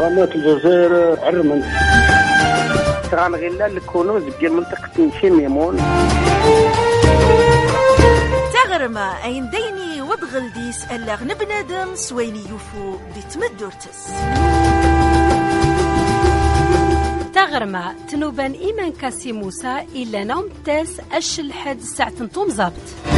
قناة الجزائر عرمن غنغيلا الكنوز ديال منطقة نشيميمون تغرما أين ديني وضغلديس ألاغ نبنادم سويني يوفو دي تمدورتس تغرما تنوبان إيمان كاسي موسى إلا نوم تاس الشلحد ساعة نطوم زابط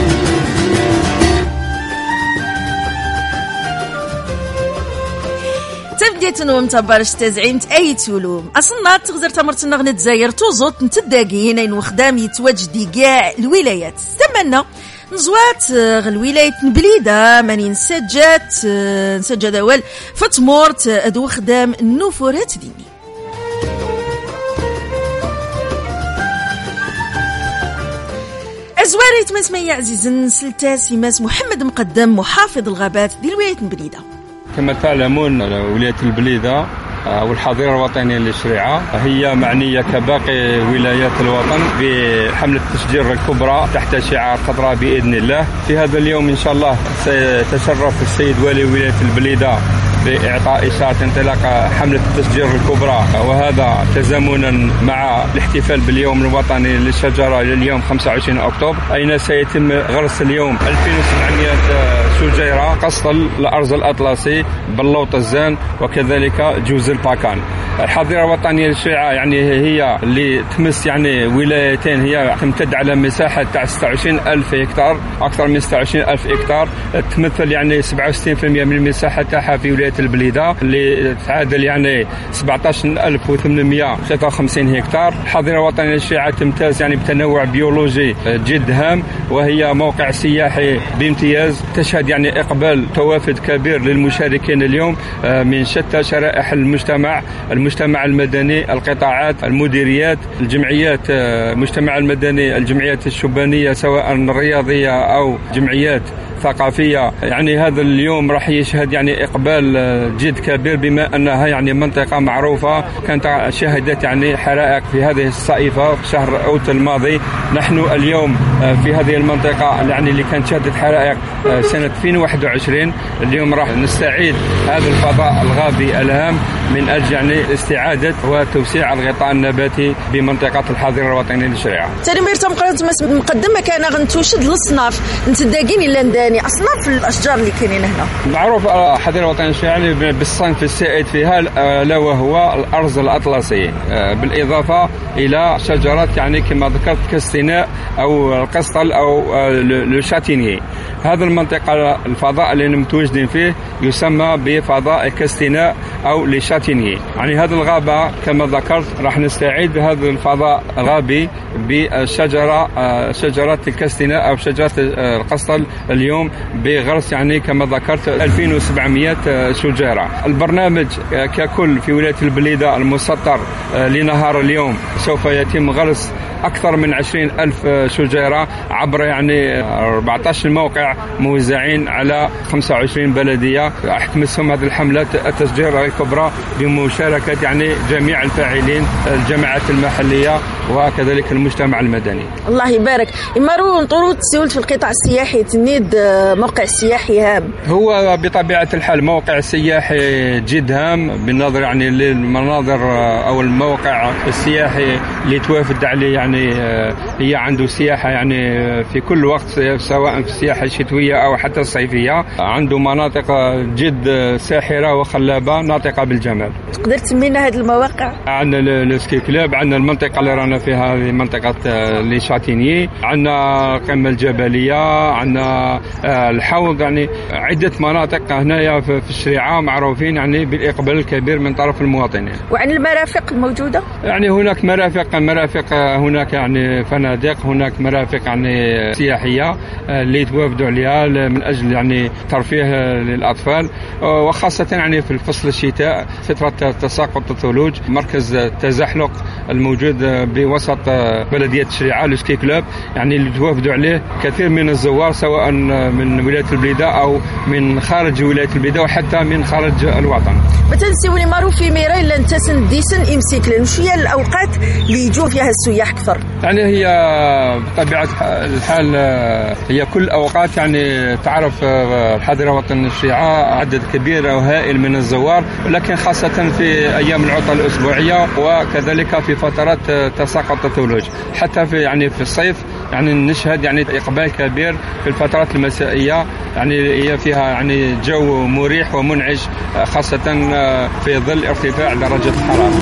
تبديت نوم تبارش تزعيمت أي تولوم أصلا تغزر تمرتنا غنت زاير توزوت نتداقين أين وخدام يتواجدي كاع الولايات استمنا نزوات الولاية بليدة ماني نسجد أول فتمورت أدو خدام النفورات ديني أزواري تمسمية عزيزن سلتاس يماس محمد مقدم محافظ الغابات دي الولاية بليدة. كما تعلمون ولاية البليدة والحظيرة الوطنية للشريعة هي معنية كباقي ولايات الوطن بحملة التشجير الكبرى تحت شعار خضراء بإذن الله. في هذا اليوم إن شاء الله سيتشرف السيد والي ولاية البليدة بإعطاء إشارة انطلاق حملة التشجير الكبرى، وهذا تزامنا مع الاحتفال باليوم الوطني للشجرة لليوم 25 أكتوبر، أين سيتم غرس اليوم 2700 شجيرة قصد الأرز الأطلسي بلوط الزان وكذلك جوز الباكان. الحظيرة الوطنية للشريعة يعني هي اللي تمس يعني ولايتين، هي تمتد على مساحة تاع 26,000 هكتار، أكثر من 26,000 هكتار، تمثل يعني 67% من المساحة تاعها في ولاية البليدة اللي تعادل يعني 17,853 هكتار. الحظيرة الوطنية للشريعة تمتاز يعني بتنوع بيولوجي جد هام، وهي موقع سياحي بامتياز، تشهد يعني إقبال توافد كبير للمشاركين اليوم من شتى شرائح المجتمع المدني، القطاعات، المديريات، الجمعيات، المجتمع المدني، الجمعيات الشبانية سواء الرياضية أو جمعيات ثقافية. يعني هذا اليوم راح يشهد يعني إقبال جد كبير، بما أنها يعني منطقة معروفة كانت شهدت يعني حرائق في هذه الصيفة في شهر أوت الماضي. نحن اليوم في هذه المنطقة يعني اللي كانت شهدت حرائق سنة 2021، اليوم راح نستعيد هذا الفضاء الغابي الهام من أجل يعني استعادة وتوسيع الغطاء النباتي بمنطقة الحظيرة الوطنية للشريعة. تنمير تمقرنت مقدمة كان غنتوشد للصناف نتداقين إلا نداني أصناف الأشجار اللي كاينين هنا. معروف الحظيرة الوطنية للشريعة بالصنف السائد فيها لا وهو الأرز الأطلسي، بالإضافة إلى شجرات يعني كما ذكرت كاستيناء أو القسطل أو الشاتيني. هذا المنطقة الفضاء اللي متواجدين فيه يسمى بفضاء كاستيناء أو لشاتيني. يعني هذه الغابة كما ذكرت راح نستعيد هذا الفضاء الغابي شجرة الكاستيناء أو شجرة القسطل اليوم بغرس يعني كما ذكرت 2700 شجيرة. البرنامج ككل في ولاية البليدة المسطر لنهار اليوم سوف يتم غرس أكثر من 20,000 شجيرة عبر يعني 14 موقع موزعين على 25 بلدية. راح تمسهم هذه الحملة التشجير الكبرى بمشاركة يعني جميع الفاعلين، الجماعات المحلية وكذلك المجتمع المدني. الله يبارك. إمارو نطرود سيولت في القطاع السياحي تنيد موقع سياحي هام. هو بطبيعة الحال موقع سياحي جد هام بالنظر يعني للمناظر أو الموقع السياحي اللي توافد عليه، يعني هي عنده سياحة يعني في كل وقت سواء في السياحة الشتوية أو حتى الصيفية. عنده مناطق جد ساحرة وخلابة ناطقة بالجمال. تقدر تسمينا هذه المواقع؟ عندنا السكي كلاب، عندنا المنطقة اللي رانا فيها هذه منطقة لي شاتينيي، عندنا القمة الجبلية، عندنا الحوض، يعني عدة مناطق هنايا في الشريعة معروفين يعني بالإقبال الكبير من طرف المواطنين. وعن المرافق الموجودة؟ يعني هناك مرافق هناك يعني فنادق، هناك مرافق يعني سياحية اللي توافدوا عليها من أجل يعني ترفيه للأطفال، وخاصة يعني في فصل الشتاء فترة تساقط الثلوج. مركز التزحلق الموجود بوسط بلدية الشريعة لسكي كلوب يعني اللي توافدوا عليه كثير من الزوار سواء من ولاية البليدة أو من خارج ولاية البليدة وحتى من خارج الوطن. بتنسيوني معروف في ميراي لن تسن ديسن إمسيكلن وش هي الأوقات اللي يجوا فيها السياح أكثر؟ يعني هي بطبيعة الحال هي كل أوقات يعني تعرف الحاضرة وطن الشيعة عدد كبير وهائل من الزوار، ولكن خاصة في أيام العطلة الأسبوعية وكذلك في فترات تساقط الثلوج. حتى في الصيف يعني نشهد يعني إقبال كبير في الفترات المسائية، يعني هي فيها يعني جو مريح ومنعش خاصة في ظل ارتفاع درجة الحرارة.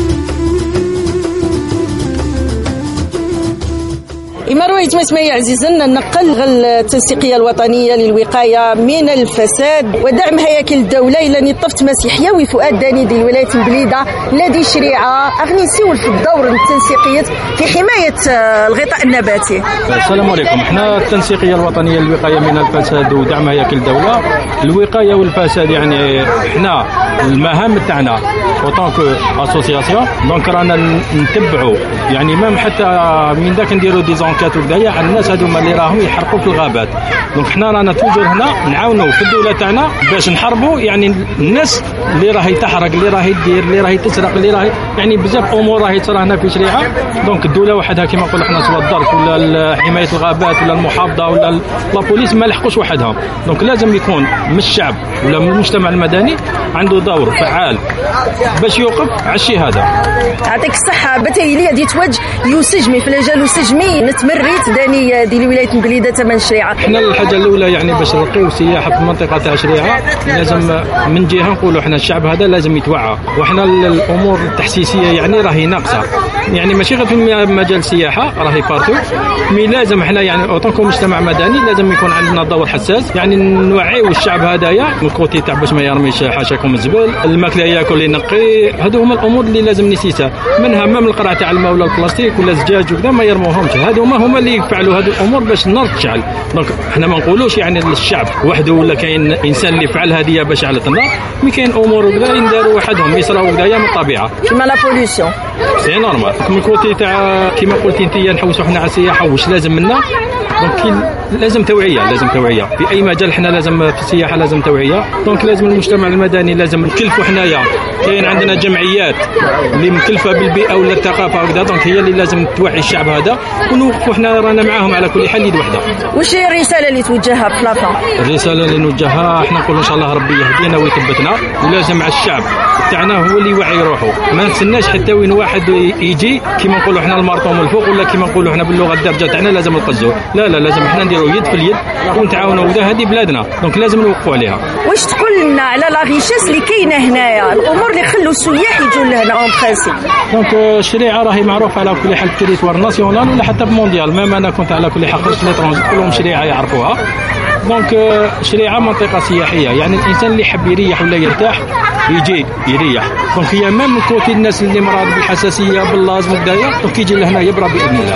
مروي تسمية عزيزا نقل التنسيقية الوطنية للوقاية من الفساد ودعم هياكل الدولة إلى نطفت مسيحية وفؤاد داني ديال ولاية بليدة الذي شريعة أغنيسيول في الدور التنسيقية في حماية الغطاء النباتي. السلام عليكم. احنا التنسيقية الوطنية للوقاية من الفساد ودعم هياكل الدولة. الوقاية والفساد يعني احنا المهام تاعنا وطنك اسوسياسيون دونك رانا نتبعوا يعني مام حتى من ذاك نديروا دي زونكات وكذايا على الناس هذوما اللي راهم يحرقوا في الغابات. دونك حنا رانا توجور هنا نعاونوا في الدوله تاعنا باش نحاربوا يعني الناس اللي راهي تحرق اللي راهي تدير اللي راهي تسرق اللي راهي يعني بزاف امور راهي تصرى هنا في شريعه. دونك الدوله وحدها كما نقول احنا سواء الدرك ولا حمايه الغابات ولا المحافظه ولا لا بوليس ما لحقوش وحدهم. دونك لازم يكون من الشعب ولا من المجتمع المدني عنده دور فعال باش يوقف على الشيء هذا. يعطيك الصحه. بتايلي غادي يتوج يسجمي في لجال وسجمي نتمريت داني ديال ولايه بليده ثمن شريعه. احنا الحاجه الاولى يعني باش نلقيو سياحه في المنطقه تاع شريعه لازم من جهه نقولوا احنا الشعب هذا لازم يتوعى، وحنا الامور التحسيسيه يعني راهي ناقصه يعني ماشي غير في مجال السياحه راهي بارتو مي لازم احنا يعني اوطنكم مجتمع مدني لازم يكون عندنا دور حساس يعني نوعيو الشعب هذايا من الكوتي تاع باش ما يرميش حاشاكم الزبل الماكله ياكل ينقي. هذو هما الامور اللي لازم نسيسها منها مام القرعه تاع الماء ولا البلاستيك ولا الزجاج وكذا ما يرموهمش. هذو هما اللي يفعلوا هذه الامور باش النار تشعل. دونك احنا ما نقولوش يعني الشعب وحده ولا كاين انسان اللي فعل هذه باش على النار مي كاين امور وكذا ينداروا وحدهم يصراو كذايا من الطبيعه كيما لا بوليسيون سي نورمال. من الكوتي تاع كيما قلتي انت نحوسوا حنا على السياحه واش لازم منا. دونك لازم توعيه في اي مجال. احنا لازم في السياحه لازم توعيه. دونك لازم المجتمع المدني لازم نكلفوا حنايا كاين عندنا جمعيات اللي مكلفه بالبيئه ولا الثقافه وكذا. دونك هي اللي لازم توعي الشعب هذا ونوقفوا حنا رانا معاهم على كل حال يد وحده. واش هي الرساله اللي توجهها في لافا؟ الرساله اللي نوجهها احنا نقول ان شاء الله ربي يهدينا ويثبتنا ولازم على الشعب تاعنا هو اللي يوعي روحه. ما نستناش حتى وين واحد يجي كيما نقولوا احنا المرطوم الفوق ولا كيما نقولوا احنا باللغه الدارجه تاعنا لازم نقزوا. لا لازم احنا نديروا يد في اليد ونتعاونوا وذا هذه بلادنا. دونك لازم نوقفوا عليها. واش تقول لنا على لا ريشيس اللي كاينه هنايا الامور اللي خلوا السياح يجوا لهنا اون برينسيپ؟ دونك الشريعه راهي معروفه على كل حال في التريتوار ناسيونال ولا حتى في مونديال. مام انا كنت على كل حال قلت لي كلهم شريعه يعرفوها. دونك شريعه منطقه سياحيه يعني الانسان اللي يحب يريح ولا يرتاح يجي يريح. دونك هي مام كوتي الناس اللي مرض بالحساسيه باللازم وكذايا دونك يجي لهنا يبرى باذن الله.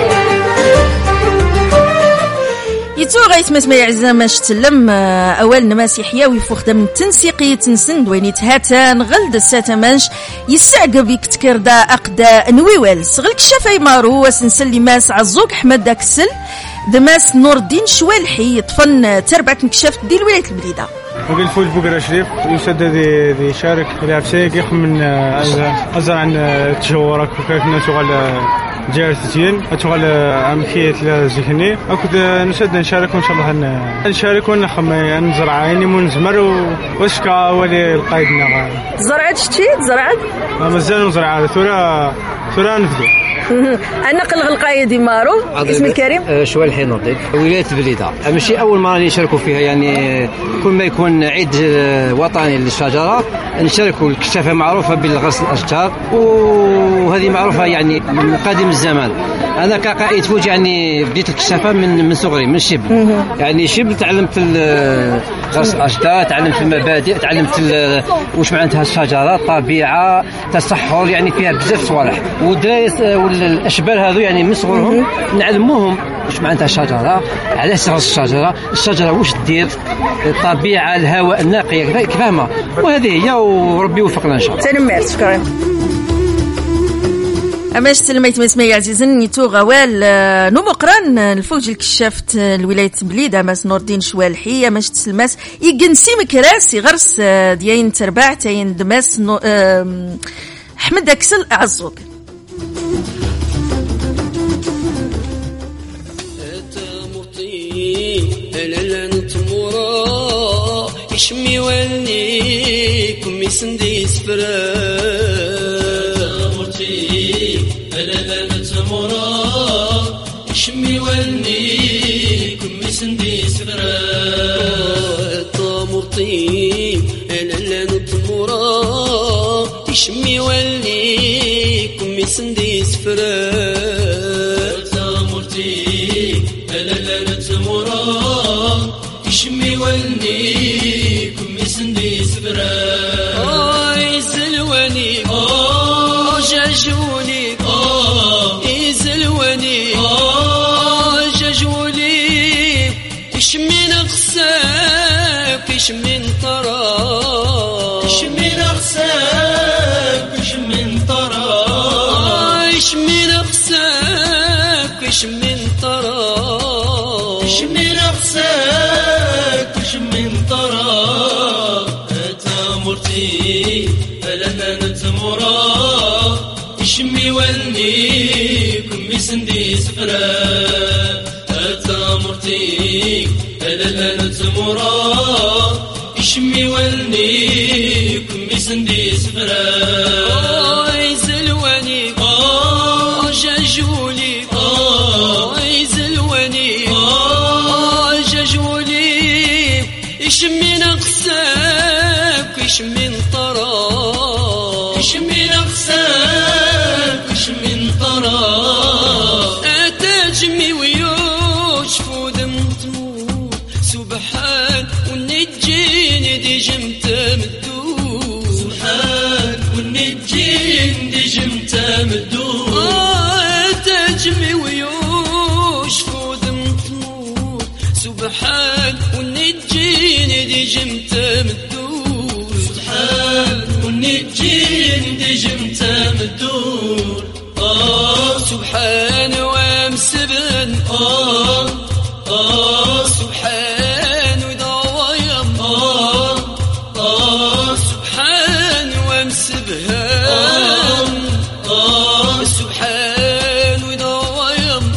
يتو غيتمت ما يعزم ماش تلم اول مسيحيه ويفو خدم التنسيقيه تنسند وينيت هاتان غلد الساتمانش يسعقب يكتكر دا اقدا نويوال صغلك شافاي مارو وسنسل ماس عزوق احمد داكسل دماس نور الدين شوالحي يطفن تربعه نكشفت ديال ولايه البليده. وقال فوز بوكرا شريف يسد دي شارك يلعب سيك يخ من ازرع عن تشورك وكاك الناس على جالسين اتغل امكيه لازكني اكد نسد نشارك ان شاء الله نشارك ونخم نزرع عيني منزمر وشكا ولي القايدنا زرعت شتي زرعت مازال نزرع ثورة نفدو انا قلغ القايد مارو اسمي الكريم شوالحي نوضي ولايه بليده. ماشي اول مره نشاركوا فيها يعني كل ما يكون عيد وطني للشجره نشاركوا. الكشافه معروفه بالغرس الاشجار وهذه معروفه يعني من قديم الزمان. انا كقائد فوج يعني بديت الكشافه من صغري من شبل يعني شبل تعلمت غرس الاشجار تعلمت المبادئ تعلمت واش معناتها الشجره الطبيعه تصحر يعني فيها بزاف صوالح والدراري والاشبال هذو يعني من صغرهم نعلموهم واش معناتها الشجره علاش تغرس الشجره واش دير الطبيعه الهواء النقي فاهمه وهذه هي وربي يوفقنا ان شاء الله. تنمر شكرا. أماش سلميت مسمي عزيزن نيتو غوال نومو قران الفوج الكشافت الولاية بليدة ماس نور الدين شوالحي أماش تسلماس يقنسي مكراسي غرس ديين ترباع تاين دماس أحمد أكسل أعزوك. يشمي وليكم يسندي سفرا تامرتي ألا نتمرا يشمي وليكم يسندي سفرا تامرتي ألا نتمرا يشمي وليكم يسندي سفرا تامرتي ألا نتمرا يشمي وليكم يسندي سفرا يزلوني جاجوني يزلوني جاجوني يشمي نغساك يشمي نطرا يشمي نغساك يشمي نطرا يشمي نغساك يشمي نطرا يشمي نغساك يشمي نطرا تامرتي ألا نتمرا يشمي وليكم يسندي سفرا تامرتي ألا نتمرا يشمي وليكم يسندي سفرا يزلوني جاجولي يزلوني جاجولي يشمي نغساك يشمي نطرا يشمي نغساك يشمي نطرا تجمي ويوش فودم تموت سبحان والنجين دي جمت مدود سبحان والنجين دي جمت مدود تجمي ويوش فودم تموت سبحان والنجين دي جمت مدود سبحان والنجين دي جمت مدود سبحان وامسبن سبحان ودوايم سبحان وامسبهان سبحان ودوايم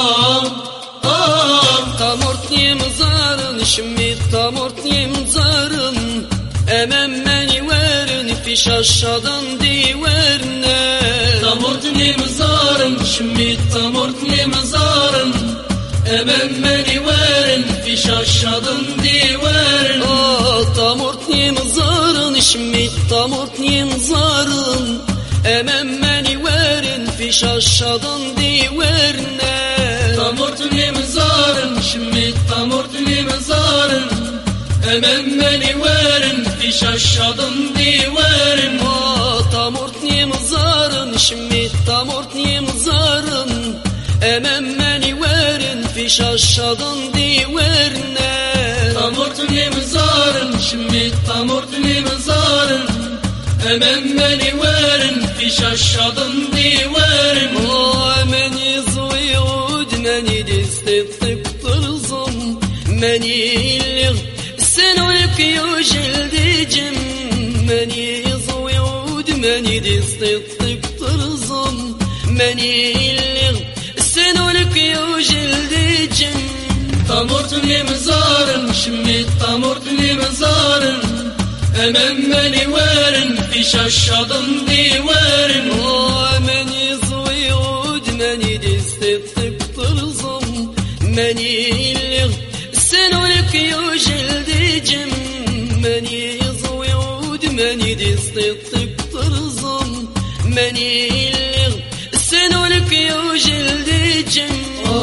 طمرتني مزارن شميت طمرتني مزارن أمام ماني وارن في شاشضن ديوارنا طمرتني مزارن شميت طمرتني مزارن أمام ماني وارن في شاشضن ديوارن طمرتني مزارن شميت طمرتني مزارن أمام ماني وارن في شاشضن ديوارنا طمرتني مزارن شميت طمرتني مزارن أمام ماني وارن في شاشضن ديوارن طمرتني مزارن شميت طمرتني مزارن أمام ماني وارن في شاشضن ديوارنا طمرتني مزارن شميت طمرتني مزارن أمام ماني وارن في شاشضن ديوارن ماني زويود ماني ديستيق ترزم ماني اللي سنولك يوجل دي جم ماني زويود ماني ديستيق ترزم ماني اللي سنولك يوجل دي جم طمرتني مزارن شميت طمرتني مزارن أمام ماني وارن في شاشضن ديوارن ماني زويود ماني ديستيق ترزم ماني اللي سنولك يوجل دي جم ماني زويود ماني ديستيق ترزم ماني اللي سنولك يوجل دي جم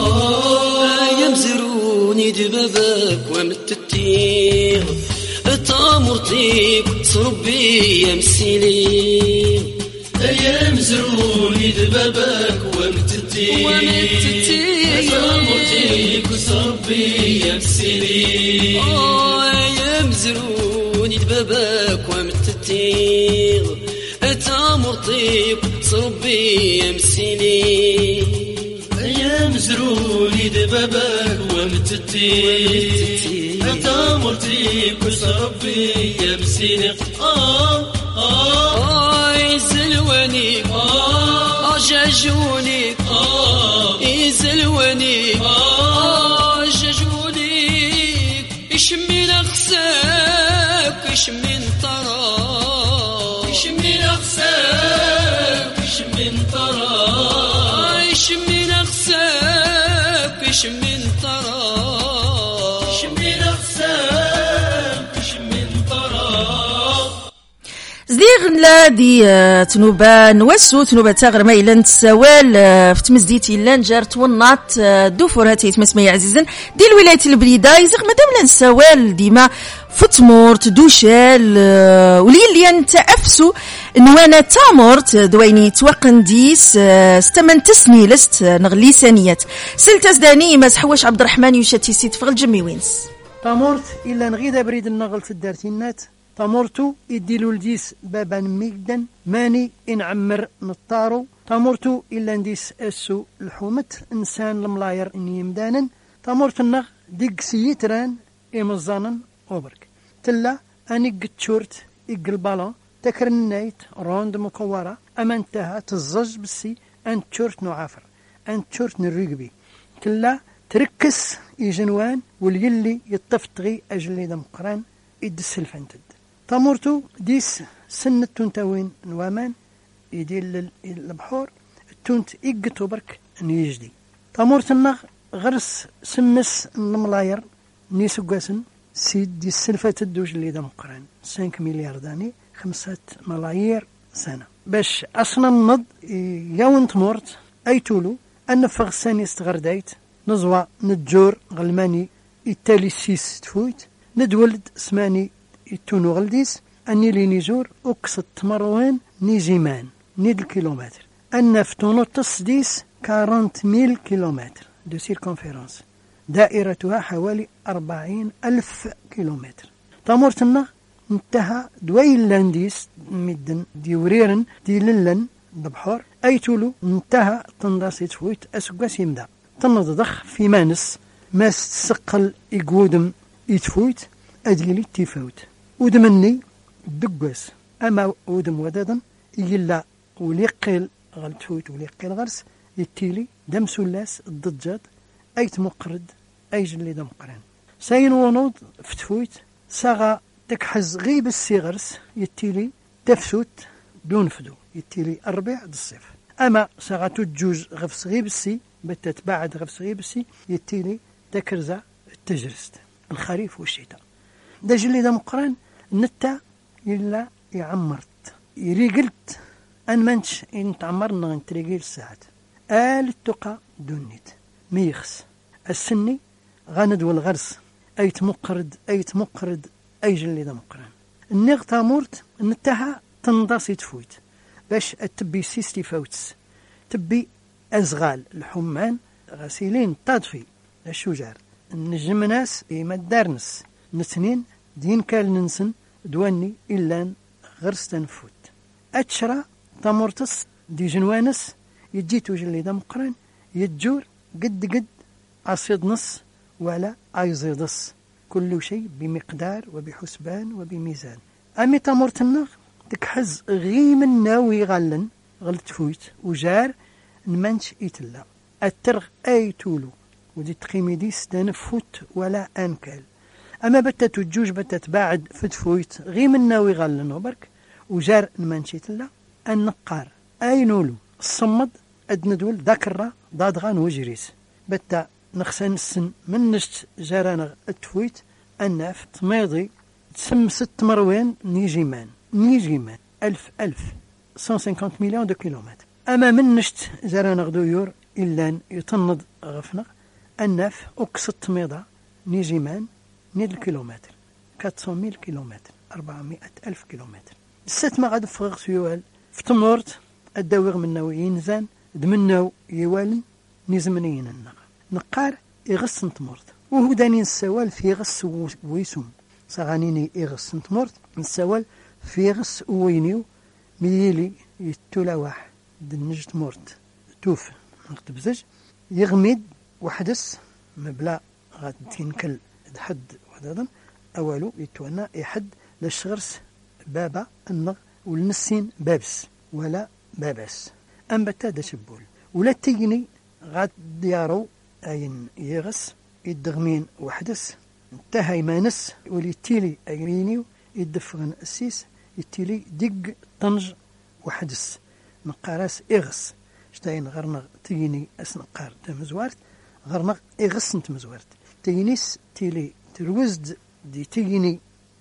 يمزروني دبابك ومتتيه طامرتيك صربي يمسيلي يمزروني دبابك ومتتيه طامرتيك صربي يمسيلي يمزروني دبابك ومتتيه طامرتيك صربي يمسيلي يمزروني دبابك ومتتيه طامرتيك صربي يمسيلي يزلوني جاجوني يزلوني جاجوني يشمي نغساك من طراب ايش من اغساك ايش من طراب ايش من اغساك ايش من طراب ايش من اغساك ايش من طراب زديغ لا دي تنوبة نوسو تنوبة تاغر ما إلا نتساوال في تمزديتي إلا نجارت وناط دوفور هاتي تمسمي عزيزا دي الولاية البريدة يزغ مدام لا نتساوال ديما فتمورت دوشال ولي انت أفسو نوانا تامورت دويني توقن ديس ستمن تسني لست نغلي سانيات سلتاز داني مازحوش عبد الرحمن يشاتي سيت فغل جمي وينس تامورت إلا نغيدا بريد النغل في الدارتينات تامورتو يديلو الجيس بابا ميقدن ماني إن عمر نطارو تامورتو إلا نديس أسو الحومت إنسان الملاير إني يمدانن تامورت النغ ديق سيتران إمزانن أوبرك تلا أني قتشورت إق البالون تكرن نايت روند مكورة أما انتهى تزج بسي أنت شورت نعافر أنت شورت نرقبي تلا تركس يجنوان واليلي يطفتغي أجلي دمقران إدس الفنتد تامورتو ديس سنة تونتاوين نوامان يديل البحور التونت إيقتو برك نيجدي تامورت النغ غرس سمس الملاير نيسو قاسن سيد دي السلفة الدوج اللي دم قران 5 مليار داني 5 ملايير سنة باش أصلا النض يوم تمورت أي تولو أن فغساني استغردايت نزوى ندجور غلماني التالي سيس تفويت ندولد سماني يتونو غلديس أني لي نيزور أقصد مروان نيجيمان نيد الكيلومتر أن فتونو تصديس 40,000 كيلومتر دو سيركونفيرانس دائرتها حوالي 40,000 كيلومتر تامورتنا انتهى دويل لانديس مدن ديوريرن دي للن دبحور أي تولو انتهى تنداسي تفويت أسقاس يمدا تنضخ في مانس ماس تسقل إقودم يتفويت أديلي تيفوت ودمني دقوس أما ودم ودادا إلا وليقيل غلتفوت وليقيل غرس يتيلي دم سلاس الضجات أي تمقرد أي جلي دم قران ساين ونوض فتفوت ساغا تكحز غيب السيغرس يتيلي تفسوت بينفدو يتيلي أربع الصيف أما ساغا تجوز غفص غيب السي بتت بعد غفص غيب السي يتيلي تكرزا التجرست الخريف والشتاء دا جلي دم قران نتا إلا يعمرت يري قلت أن منش إن تعمرنا أن تريقيل الساعات آل التقى دونيت ميخس السني غاند والغرس أي تمقرد أي جلي دا مقران النغ تامورت نتاها تنضاسي تفويت باش التبي سيستي فوتس تبي أزغال الحمان غسيلين تادفي الشجار النجم ناس إيما الدارنس نتنين دين كال ننسن دواني إلا غرس تنفوت أتشرا تامورتس دي جنوانس يجيتو جلي دا مقران يتجور قد أصيد نص ولا أيزيدس كل شيء بمقدار وبحسبان وبميزان أمي تامورت النغ تكحز غيم الناوي غلن غلت فويت وجار نمنش إتلا الترغ أي تولو ودي تقيمي ديس دانفوت ولا أنكال أما بتت الجوج بتت بعد فتفويت غيم الناوي غلن وبرك وجار نمنش إتلا النقار أي نولو الصمد أدندول ذكرة ضادغان وجريس بتا نخسن السن من نشت جارانا التفويت الناف تميضي تسم 6 مروين نيجيمان 1000 150 مليون دو كيلومتر أما من نشت جارانا غدويور إلا يطند غفنغ الناف أقصد تميضة نيجيمان نيد الكيلومتر 400 كيلومتر 400,000 كيلومتر الست ما غاد فغغ سيوال فتمورت الدوغ من نوعين زان دمناو يوالن نزمنين النغ نقار يغس نتمرت وهو داني السوال في غس ويسوم صغانيني يغس نتمرت السوال في غس وينيو ميلي يتولا واحد دنج تمرت توف نكتب زج يغميد وحدس مبلا غاد تنكل حد وحدادا أولو يتوانا يحد للشغرس بابا النغ والنسين بابس ولا بابس أم بتا شبول ولا تيجني غاد ديارو أين يغس يدغمين وحدس انتهى مانس وليتيلي أجرينيو يدفغن السيس يتيلي دق طنج وحدس نقاراس إغس شتاين غرنغ تيني أسنقار تمزوارت غرنغ إغس نتمزوارت تينيس تيلي تروزد دي تيني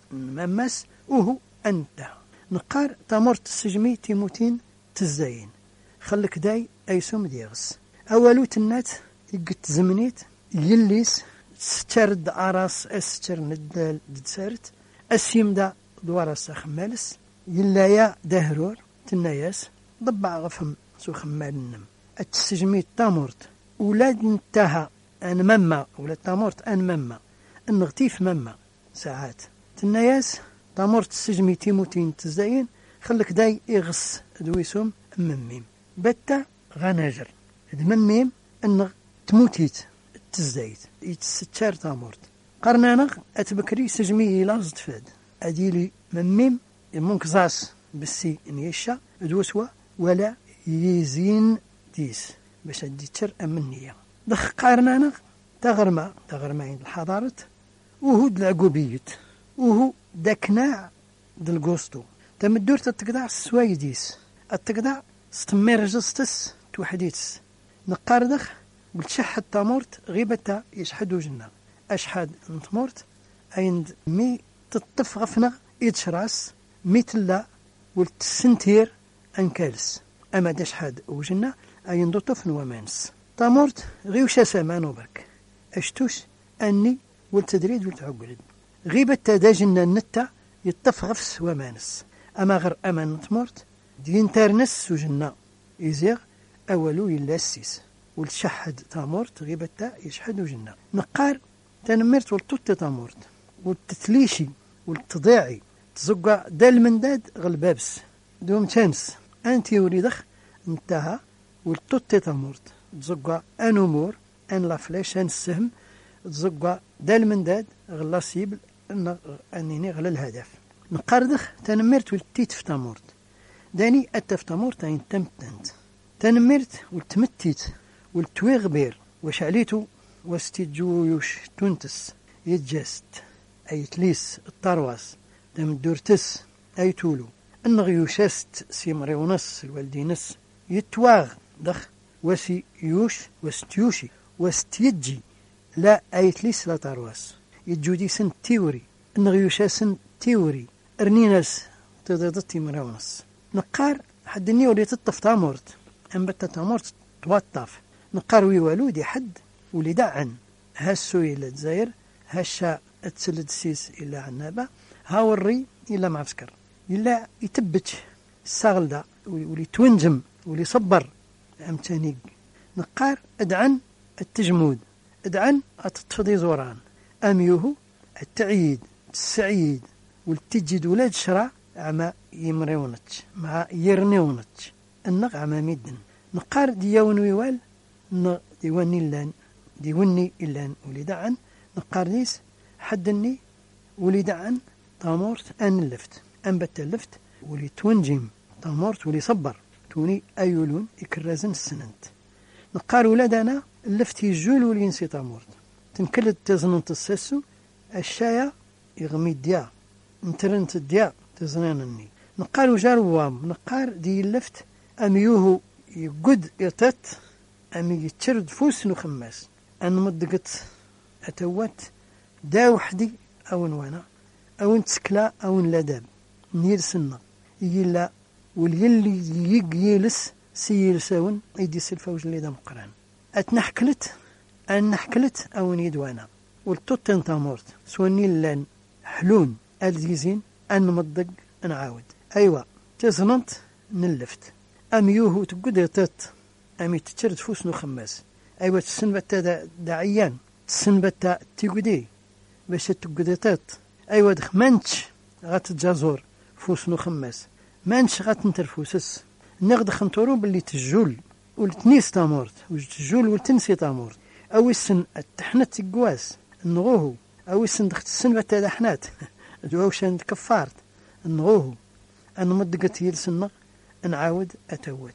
ممس وهو أنت نقار تامورت السجمي تيموتين تزاين خلك داي أيسوم ديغس أولو تنات يقت زمنيت يليس سترد عراس أستر ندال دسارت أسيم دا دوارس خمالس يلايا دهرور تناياس ضبع غفم سو خمال النم التسجمي تامورت ولاد انتهى أن مما ولا تامورت أن مما النغتيف مما ساعات تناياس تامورت السجمي تيموتين تزاين خلك داي إغس دويسوم مميم بتا غناجر مميم أن تموتيت تزايت يتستشار تامورت قرنانغ أتبكري سجمي لازد فاد أديلي مميم منكزاس بالسي نيشا دوسوا ولا يزين ديس باش أديتشر أمنية دخ قارنانغ تغرما عند الحضارة وهو دلعقوبيت وهو داكناع دلقوستو تمدور تتقدع سوايديس التقدع ستمير جستس توحديتس نقاردخ قلت شحد تامورت غيبتا يشحدو جنة أشحد نتمورت عند مي تطف غفنا يتشراس ميتلا والتسنتير أنكالس أما دشحد وجنة أين دوطف نوامانس تامورت غيوشا سامانو برك أشتوش أني والتدريد والتعقلد غيبتا داجنا النتا يطف غفس ومانس أما غير أمان نتمورت دين تارنس وجنة يزيغ أولو يلاسيس والشحد تامورت غيبتا يشحد وجنة نقار تنمرت والتوت تامورت والتتليشي والتضيعي تزقع دال من داد غلبابس دوم تشانس أنتي وريدخ انتهى والتوت تامورت تزقع أنومور أن لافلاش أن السهم تزقع دال من داد غلاسيبل أنني غل الهدف نقاردخ تنمرت والتيت في تامورت داني أتف تامورت عين تمتنت تنمرت والتمتيت والتويغبير وشعليتو واستيجويوش تونتس يتجست أي تليس الطرواس دم دورتس أي تولو النغيوشاست سيمريونس الوالدينس يتواغ دخ وسي يوش واستيوشي واستيجي لا أي تليس لا طرواس يتجودي سن تيوري النغيوشاسن تيوري أرنيناس تضيضتي مريونس نقار حدني ولي تطف تامورت أنبت تامورت توطف نقار ويوالودي حد ولي دعن هاسوي إلى الجزائر هاشا اتسلد سيس إلى عنابة هاوري إلى معسكر إلا يتبتش الساغل دا ولي تونجم ولي صبر أمتانيق نقار ادعن التجمود ادعن التفضي زوران أميوه التعييد السعيد والتجد ولاد شرع عما يمريونتش مع يرنيونتش النق عما ميدن نقار ديون ويوال ديواني اللان ديوني اللان ولد عن نقار ديس حدني ولد عن تامورت أن اللفت أنبت اللفت ولي تونجم تامورت ولي صبر توني أيولون يكرزن السننت نقار ولادنا اللفت يجول ولي ينسي تامورت تنكلت تزننت الساسو الشايا يغمي الديا انترنت الديا تزنانني نقار وجاروام نقار دي اللفت أميوه يقود يرتت أمي يتشرد فوس نخماس أن مدقت أتوات دا وحدي أو نوانا أو نتسكلا أو نلاداب نير سنة يلا واليلي يجيلس سيلساون يدي سلفوج اللي دا مقران أتنحكلت أن نحكلت أو نيدوانا والتوتن تامورت سواني لان حلون الزيزين أن مدق نعاود أيوة تزننت نلفت أميوه تقدرتت أمي تتشرد فوسنو خماس أيوة تسنبتا داعيان تسنبتا تيقودي باش تقدرتت أيوة دخ منش غاتجازور فوسنو خماس منش غاتنترفوسس نغدخ نطورو باللي تجول والتنيس تامورت وتجول والتنسي تامورت أو السن التحنت تقواس نغوه أو السن دخت السنبتا دحنات دواوشان كفارت نغوه أنا مدقت يلسنغ نعاود أتوت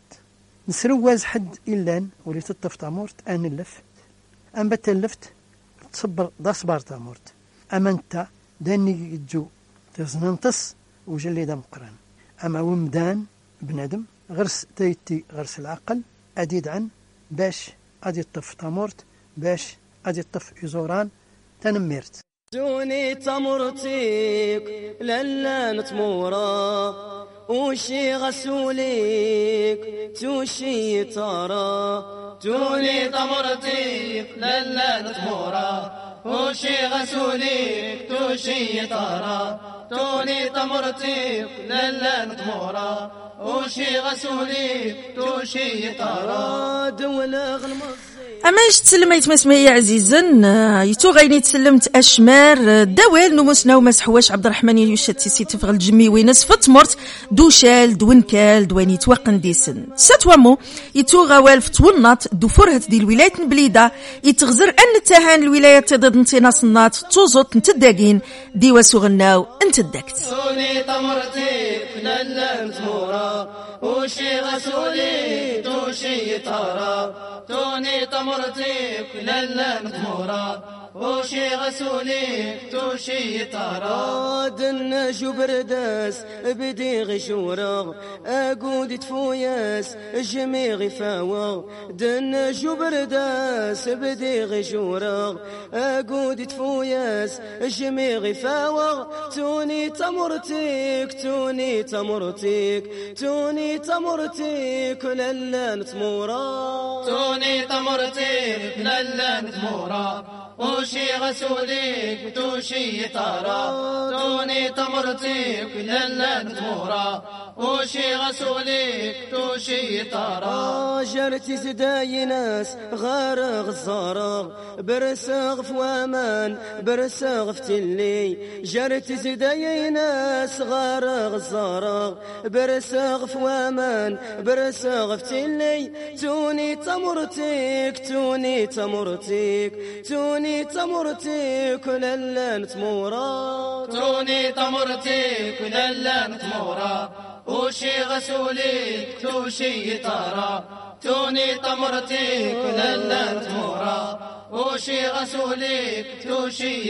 نسروز حد إلان ولي تطف تامورت أن اللفت أن بتا اللفت تصبر دا صبار تامورت أما انت داني يجو تزننتص وجلي دم قران أما ومدان بنادم غرس تيتي غرس العقل أديد عن باش أدي الطف تمرت باش أدي الطف إزوران تنميرت توني تمرتيك للا نتمورا وشي غسوليك توشي ترى توني تمرتيك للا نتمورا وشي غسوليك توشي ترى توني تمرتيك للا نتمورا وشي غسوليك توشي ترى دولة غلمز أماش تسلميت مسمية عزيزا يتو غيني تسلمت أشمار دوال نموسنا ومسحواش عبد الرحمن يوشات سيسي تفغل الجمي وينس فتمرت دوشال دوينكال دواني توقن ديسن ساتوامو يتو غوال فتونات دو فرهت دي الولاية بليدة يتغزر أن التهان الولايات ضد نتينا صنات توزوت نتداقين دي وسوغناو انتداكت توني تمرتيك للا نتمورا وشي غسولي توشي ترى توني تمرتيك للا نتمورا وشي غسوليك توشي ترى دنا جبرداس بدي غشورا أقود تفوياس جميع فاوا دنا جبرداس بدي غشورا أقود تفوياس جميع فاوا توني تمرتيك توني تمرتيك توني تمرتيك للا نتمورا توني تمرتيك للا نتمورا وشي غسوليك توشي ترى توني تمرتيك للا نتمورا وشي غسوليك توشي ترى جرتي زداي ناس غارغ الزارغ برساغ فوامان برساغ فتلي جرتي زداي ناس غارغ الزارغ برساغ فوامان برساغ فتلي توني تمرتيك توني تمرتيك توني تمرتيك للا نتمورا توني تمرتيك للا نتمورا وشي غسوليك توشي ترى توني تمرتيك للا نتمورا وشي غسوليك توشي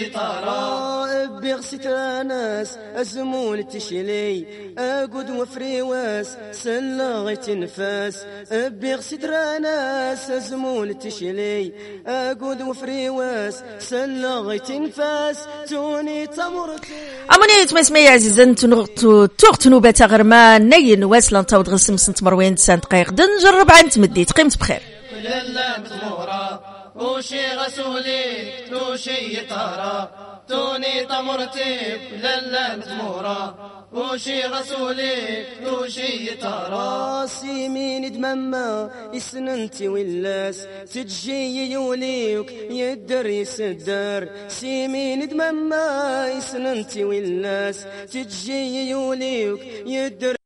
ترى بغسيت ناس أزمون تشلي أقود وفريواس سلغي تنفاس بغسيت ناس أزمون تشلي أقود وفريواس سلغي تنفاس توني تمرتي أموني تمسمي عزيزا تغت نوبة غرمان نين واسلان تاود غسم سنت مروين سان دقيق دنجرب عن تمديت قيمت بخير للا نتمورا وشي غسوليك توشي ترى توني تمرتيك للا نتمورا وشي غسوليك توشي ترى سيمين دمما يسننتي ولاس تجي يوليك يدر يسدر سيمين دمما يسننتي ولاس تجي يوليك يدر